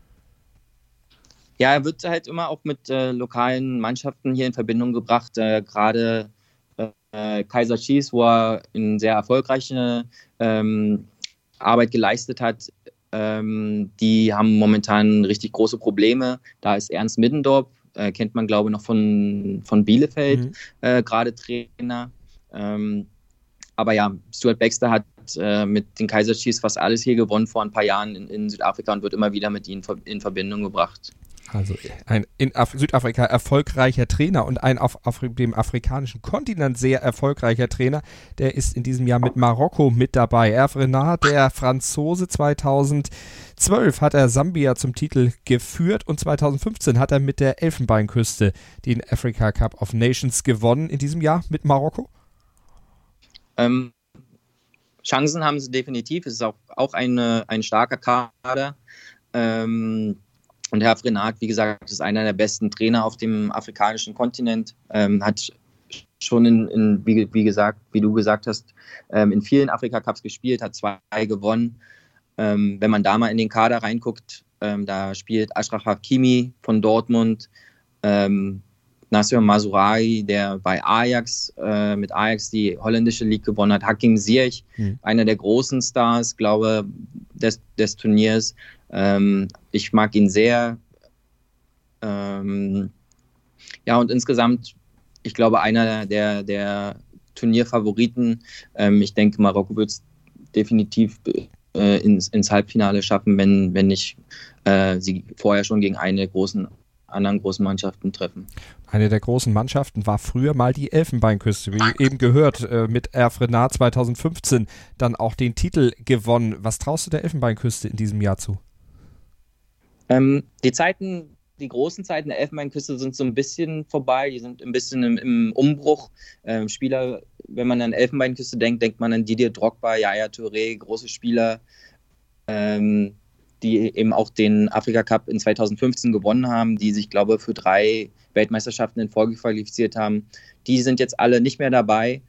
[SPEAKER 5] Ja, er wird halt immer auch mit lokalen Mannschaften hier in Verbindung gebracht, gerade Kaizer Chiefs, wo er eine sehr erfolgreiche Arbeit geleistet hat. Die haben momentan richtig große Probleme. Da ist Ernst Middendorp, kennt man, glaube ich, noch von Bielefeld, gerade Trainer. Aber ja, Stuart Baxter hat mit den Kaizer Chiefs fast alles hier gewonnen vor ein paar Jahren in Südafrika und wird immer wieder mit ihnen in Verbindung gebracht.
[SPEAKER 4] Also ein in Südafrika erfolgreicher Trainer und ein auf dem afrikanischen Kontinent sehr erfolgreicher Trainer, der ist in diesem Jahr mit Marokko mit dabei. Hervé Renard, der Franzose, 2012 hat er Sambia zum Titel geführt und 2015 hat er mit der Elfenbeinküste den Africa Cup of Nations gewonnen. In diesem Jahr mit Marokko?
[SPEAKER 5] Chancen haben sie definitiv. Es ist auch ein starker Kader. Und Hervé Renard, wie gesagt, ist einer der besten Trainer auf dem afrikanischen Kontinent, hat schon wie du gesagt hast, in vielen Afrika-Cups gespielt, hat 2 gewonnen. Wenn man da mal in den Kader reinguckt, da spielt Achraf Hakimi von Dortmund, Nassir Mazraoui, der bei Ajax, mit Ajax die holländische Liga gewonnen hat, Hakim Ziyech, einer der großen Stars, glaube des Turniers. Ich mag ihn sehr. Ja, und insgesamt, ich glaube, einer der Turnierfavoriten. Ich denke, Marokko wird es definitiv ins Halbfinale schaffen, wenn nicht sie vorher schon gegen eine der anderen großen Mannschaften treffen.
[SPEAKER 4] Eine der großen Mannschaften war früher mal die Elfenbeinküste, wie eben gehört, mit Hervé Renard 2015 dann auch den Titel gewonnen. Was traust du der Elfenbeinküste in diesem Jahr zu?
[SPEAKER 5] Die großen Zeiten der Elfenbeinküste sind so ein bisschen vorbei, die sind ein bisschen im Umbruch. Spieler, wenn man an Elfenbeinküste denkt man an Didier Drogba, Yaya Touré, große Spieler, die eben auch den Afrika Cup in 2015 gewonnen haben, die sich, glaube ich, für 3 Weltmeisterschaften in Folge qualifiziert haben. Die sind jetzt alle nicht mehr dabei.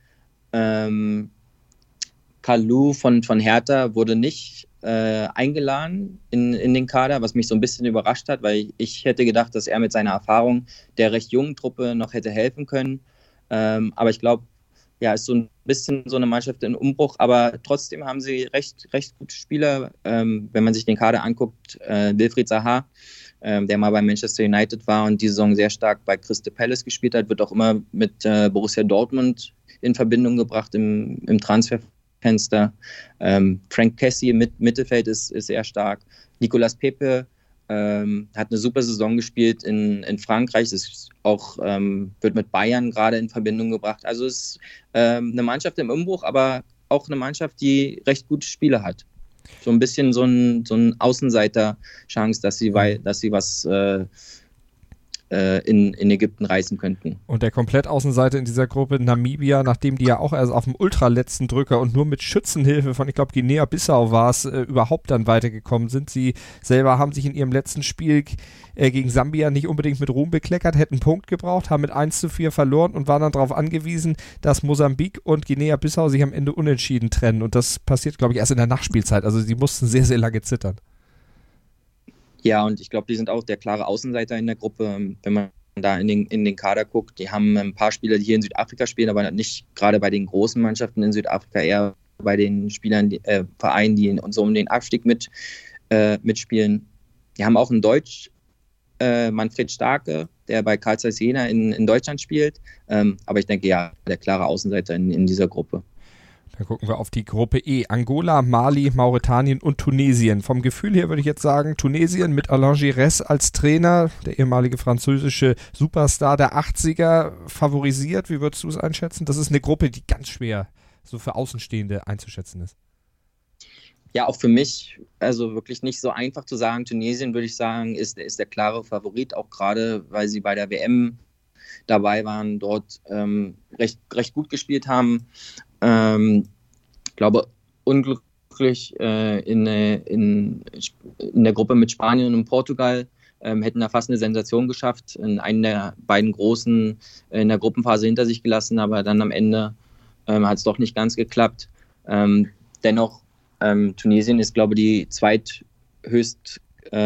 [SPEAKER 5] Kalou von Hertha wurde nicht eingeladen in den Kader, was mich so ein bisschen überrascht hat, weil ich hätte gedacht, dass er mit seiner Erfahrung der recht jungen Truppe noch hätte helfen können. Aber ich glaube, ja, ist so ein bisschen so eine Mannschaft in Umbruch, aber trotzdem haben sie recht gute Spieler. Wenn man sich den Kader anguckt, Wilfried Zaha, der mal bei Manchester United war und die Saison sehr stark bei Crystal Palace gespielt hat, wird auch immer mit Borussia Dortmund in Verbindung gebracht im Transferfenster. Frank Kessie im Mittelfeld ist sehr stark. Nicolas Pepe hat eine super Saison gespielt in Frankreich. Es auch, wird mit Bayern gerade in Verbindung gebracht. Also es ist eine Mannschaft im Umbruch, aber auch eine Mannschaft, die recht gute Spieler hat. So ein bisschen so ein Außenseiter-Chance, dass sie was in Ägypten reißen könnten.
[SPEAKER 4] Und der Komplettaußenseiter in dieser Gruppe, Namibia, nachdem die ja auch erst auf dem ultraletzten Drücker und nur mit Schützenhilfe von, ich glaube, Guinea-Bissau war es, überhaupt dann weitergekommen sind. Sie selber haben sich in ihrem letzten Spiel gegen Sambia nicht unbedingt mit Ruhm bekleckert, hätten einen Punkt gebraucht, haben mit 1:4 verloren und waren dann darauf angewiesen, dass Mosambik und Guinea-Bissau sich am Ende unentschieden trennen. Und das passiert, glaube ich, erst in der Nachspielzeit. Also sie mussten sehr, sehr lange zittern.
[SPEAKER 5] Ja, und ich glaube, die sind auch der klare Außenseiter in der Gruppe. Wenn man da in den Kader guckt, die haben ein paar Spieler, die hier in Südafrika spielen, aber nicht gerade bei den großen Mannschaften in Südafrika, eher bei den Spielern, Vereinen, die so um den Abstieg mitspielen. Die haben auch einen Deutsch, Manfred Starke, der bei Carl Zeiss Jena in Deutschland spielt. Aber ich denke, ja, der klare Außenseiter in dieser Gruppe.
[SPEAKER 4] Dann gucken wir auf die Gruppe E. Angola, Mali, Mauretanien und Tunesien. Vom Gefühl her würde ich jetzt sagen, Tunesien mit Alain Giresse als Trainer, der ehemalige französische Superstar der 80er, favorisiert. Wie würdest du es einschätzen? Das ist eine Gruppe, die ganz schwer so für Außenstehende einzuschätzen ist.
[SPEAKER 5] Ja, auch für mich, also wirklich nicht so einfach zu sagen. Tunesien, würde ich sagen, ist der klare Favorit, auch gerade, weil sie bei der WM dabei waren, dort recht gut gespielt haben. Ich glaube, unglücklich in der Gruppe mit Spanien und Portugal hätten da fast eine Sensation geschafft, in einen der beiden Großen in der Gruppenphase hinter sich gelassen, aber dann am Ende hat es doch nicht ganz geklappt. Dennoch, Tunesien ist, glaube ich, die zweithöchst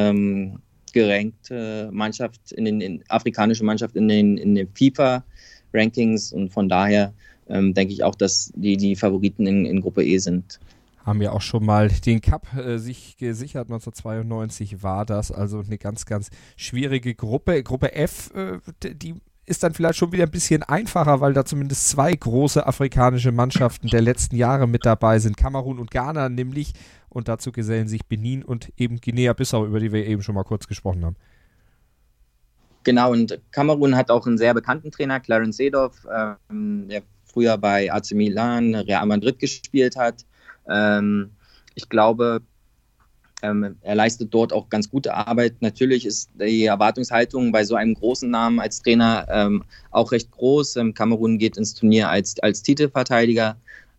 [SPEAKER 5] gerankte Mannschaft, afrikanische Mannschaft in den FIFA-Rankings und von daher denke ich auch, dass die Favoriten in Gruppe E sind.
[SPEAKER 4] Haben ja auch schon mal den Cup sich gesichert, 1992 war das, also eine ganz, ganz schwierige Gruppe. Gruppe F, die ist dann vielleicht schon wieder ein bisschen einfacher, weil da zumindest zwei große afrikanische Mannschaften der letzten Jahre mit dabei sind, Kamerun und Ghana nämlich, und dazu gesellen sich Benin und eben Guinea-Bissau, über die wir eben schon mal kurz gesprochen haben.
[SPEAKER 5] Genau, und Kamerun hat auch einen sehr bekannten Trainer, Clarence Seedorf, der früher bei AC Milan, Real Madrid gespielt hat. Ich glaube, er leistet dort auch ganz gute Arbeit. Natürlich ist die Erwartungshaltung bei so einem großen Namen als Trainer auch recht groß. Kamerun geht ins Turnier als Titelverteidiger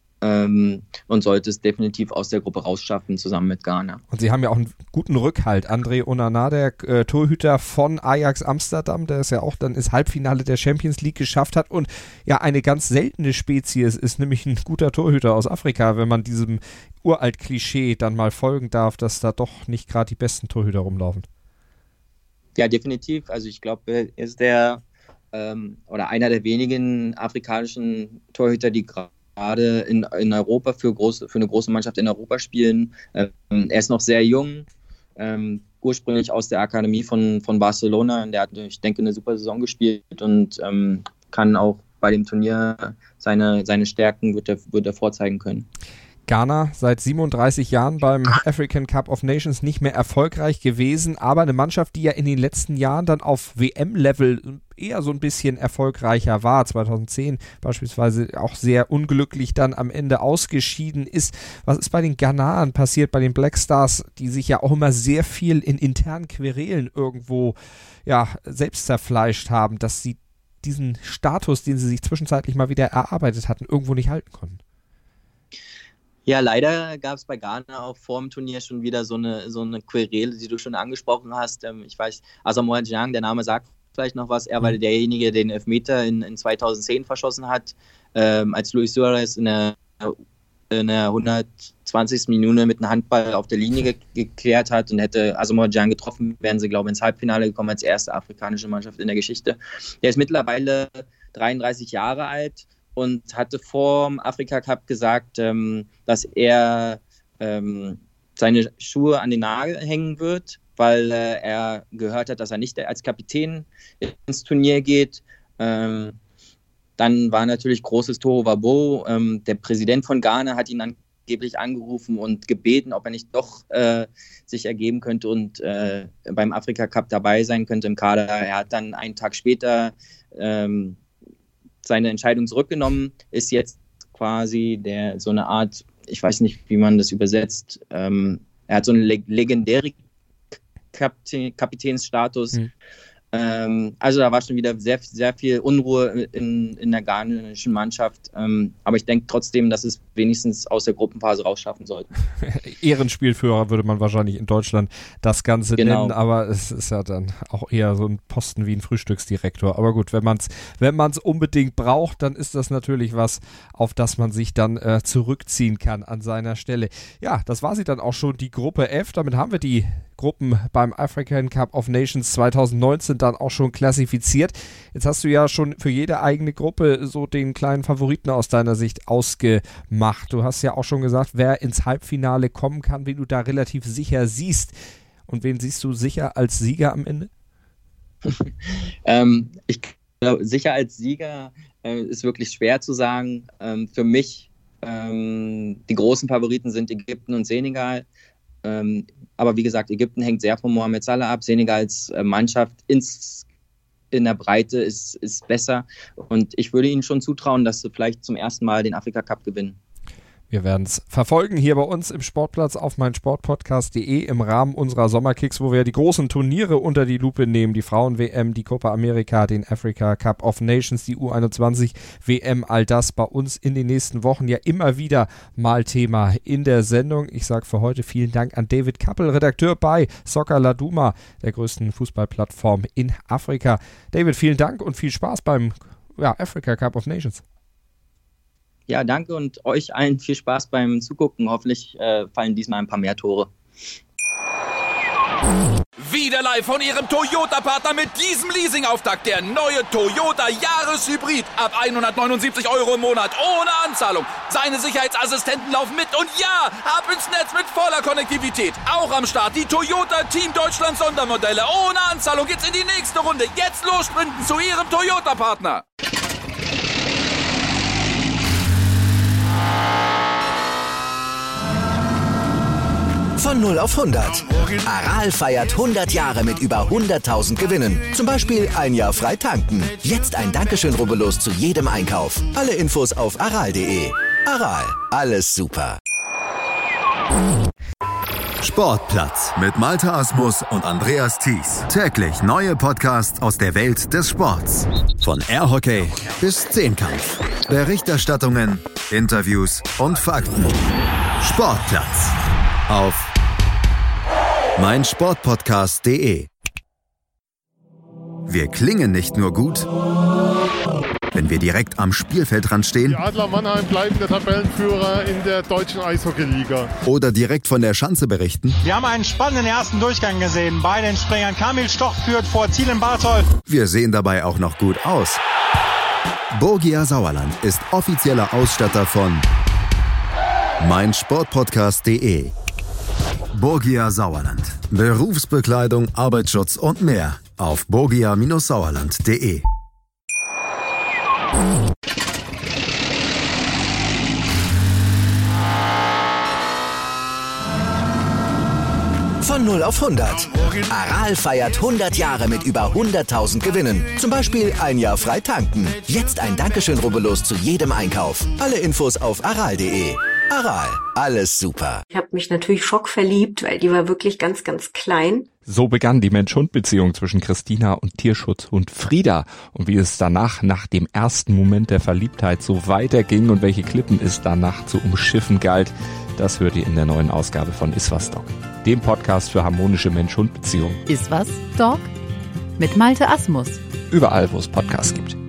[SPEAKER 5] und sollte es definitiv aus der Gruppe rausschaffen, zusammen mit Ghana.
[SPEAKER 4] Und sie haben ja auch einen guten Rückhalt. André Onana, der Torhüter von Ajax Amsterdam, der es ja auch dann ins Halbfinale der Champions League geschafft hat. Und ja, eine ganz seltene Spezies ist nämlich ein guter Torhüter aus Afrika, wenn man diesem Uralt-Klischee dann mal folgen darf, dass da doch nicht gerade die besten Torhüter rumlaufen.
[SPEAKER 5] Ja, definitiv. Also ich glaube, er ist der oder einer der wenigen afrikanischen Torhüter, die gerade in Europa für eine große Mannschaft in Europa spielen. Er ist noch sehr jung, ursprünglich aus der Akademie von Barcelona. Und der hat, ich denke, eine super Saison gespielt und kann auch bei dem Turnier seine Stärken wird er vorzeigen können.
[SPEAKER 4] Ghana seit 37 Jahren beim African Cup of Nations nicht mehr erfolgreich gewesen, aber eine Mannschaft, die ja in den letzten Jahren dann auf WM-Level eher so ein bisschen erfolgreicher war, 2010 beispielsweise auch sehr unglücklich dann am Ende ausgeschieden ist. Was ist bei den Ghanaren passiert, bei den Black Stars, die sich ja auch immer sehr viel in internen Querelen irgendwo selbst zerfleischt haben, dass sie diesen Status, den sie sich zwischenzeitlich mal wieder erarbeitet hatten, irgendwo nicht halten konnten?
[SPEAKER 5] Ja, leider gab es bei Ghana auch vor dem Turnier schon wieder so eine Querele, die du schon angesprochen hast. Ich weiß, Asamoah Gyan, der Name sagt vielleicht noch was. Er war derjenige, der den Elfmeter in 2010 verschossen hat, als Luis Suarez in der 120. Minute mit einem Handball auf der Linie geklärt hat und hätte Asamoah Gyan getroffen, wären sie, glaube ich, ins Halbfinale gekommen als erste afrikanische Mannschaft in der Geschichte. Der ist mittlerweile 33 Jahre alt und hatte vor dem Afrika-Cup gesagt, dass er seine Schuhe an den Nagel hängen wird, weil er gehört hat, dass er nicht als Kapitän ins Turnier geht. Dann war natürlich großes Tohuwabohu. Der Präsident von Ghana hat ihn angeblich angerufen und gebeten, ob er nicht doch sich ergeben könnte und beim Afrika-Cup dabei sein könnte im Kader. Er hat dann einen Tag später seine Entscheidung zurückgenommen, ist jetzt quasi so eine Art, ich weiß nicht, wie man das übersetzt, er hat so einen legendären Kapitänsstatus, Also da war schon wieder sehr, sehr viel Unruhe in der ghanaischen Mannschaft. Aber ich denke trotzdem, dass es wenigstens aus der Gruppenphase rausschaffen sollten.
[SPEAKER 4] Ehrenspielführer würde man wahrscheinlich in Deutschland das Ganze nennen, aber es ist ja dann auch eher so ein Posten wie ein Frühstücksdirektor. Aber gut, wenn man's unbedingt braucht, dann ist das natürlich was, auf das man sich dann zurückziehen kann an seiner Stelle. Ja, das war sie dann auch schon, die Gruppe F. Damit haben wir die Gruppen beim African Cup of Nations 2019 dann auch schon klassifiziert. Jetzt hast du ja schon für jede eigene Gruppe so den kleinen Favoriten aus deiner Sicht ausgemacht. Du hast ja auch schon gesagt, wer ins Halbfinale kommen kann, wen du da relativ sicher siehst. Und wen siehst du sicher als Sieger am Ende?
[SPEAKER 5] Ich glaube, sicher als Sieger ist wirklich schwer zu sagen. Für mich, die großen Favoriten sind Ägypten und Senegal. Aber wie gesagt, Ägypten hängt sehr von Mohamed Salah ab. Senegal als Mannschaft in der Breite ist besser. Und ich würde ihnen schon zutrauen, dass sie vielleicht zum ersten Mal den Afrika Cup gewinnen.
[SPEAKER 4] Wir werden es verfolgen hier bei uns im Sportplatz auf meinsportpodcast.de im Rahmen unserer Sommerkicks, wo wir die großen Turniere unter die Lupe nehmen. Die Frauen-WM, die Copa America, den Africa Cup of Nations, die U21-WM, all das bei uns in den nächsten Wochen ja immer wieder mal Thema in der Sendung. Ich sage für heute vielen Dank an David Kappel, Redakteur bei Soccer Laduma, der größten Fußballplattform in Afrika. David, vielen Dank und viel Spaß beim Africa Cup of Nations.
[SPEAKER 5] Ja, danke und euch allen viel Spaß beim Zugucken. Hoffentlich fallen diesmal ein paar mehr Tore.
[SPEAKER 2] Wieder live von Ihrem Toyota-Partner mit diesem Leasing-Auftakt. Der neue Toyota Jahreshybrid. Ab 179 € im Monat. Ohne Anzahlung. Seine Sicherheitsassistenten laufen mit. Und ja, ab ins Netz mit voller Konnektivität. Auch am Start die Toyota Team Deutschland Sondermodelle. Ohne Anzahlung geht's in die nächste Runde. Jetzt los sprinten zu Ihrem Toyota-Partner.
[SPEAKER 8] Von 0 auf 100. Aral feiert 100 Jahre mit über 100.000 Gewinnen. Zum Beispiel ein Jahr frei tanken. Jetzt ein Dankeschön, rubbellos zu jedem Einkauf. Alle Infos auf aral.de. Aral, alles super.
[SPEAKER 3] Sportplatz mit Malte Asmus und Andreas Thies. Täglich neue Podcasts aus der Welt des Sports. Von Airhockey bis Zehnkampf. Berichterstattungen, Interviews und Fakten. Sportplatz auf meinsportpodcast.de. Wir klingen nicht nur gut, wenn wir direkt am Spielfeldrand stehen.
[SPEAKER 9] Die Adler Mannheim bleiben der Tabellenführer in der deutschen Eishockeyliga.
[SPEAKER 3] Oder direkt von der Schanze berichten.
[SPEAKER 10] Wir haben einen spannenden ersten Durchgang gesehen. Bei den Springern Kamil Stoch führt vor Zielen Barthold.
[SPEAKER 3] Wir sehen dabei auch noch gut aus. Borgia Sauerland ist offizieller Ausstatter von meinsportpodcast.de. Borgia Sauerland. Berufsbekleidung, Arbeitsschutz und mehr auf borgia-sauerland.de.
[SPEAKER 8] Von 0 auf 100. Aral feiert 100 Jahre mit über 100.000 Gewinnen. Zum Beispiel ein Jahr frei tanken. Jetzt ein Dankeschön, rubbellos zu jedem Einkauf. Alle Infos auf aral.de. Aral, alles super.
[SPEAKER 11] Ich habe mich natürlich schockverliebt, weil die war wirklich ganz, ganz klein.
[SPEAKER 12] So begann die Mensch-Hund-Beziehung zwischen Christina und Tierschutzhund Frieda. Und wie es danach, nach dem ersten Moment der Verliebtheit, so weiterging und welche Klippen es danach zu umschiffen galt, das hört ihr in der neuen Ausgabe von Iswas Dog, dem Podcast für harmonische Mensch-Hund-Beziehungen.
[SPEAKER 13] Iswas Dog mit Malte Asmus.
[SPEAKER 12] Überall, wo es Podcasts gibt.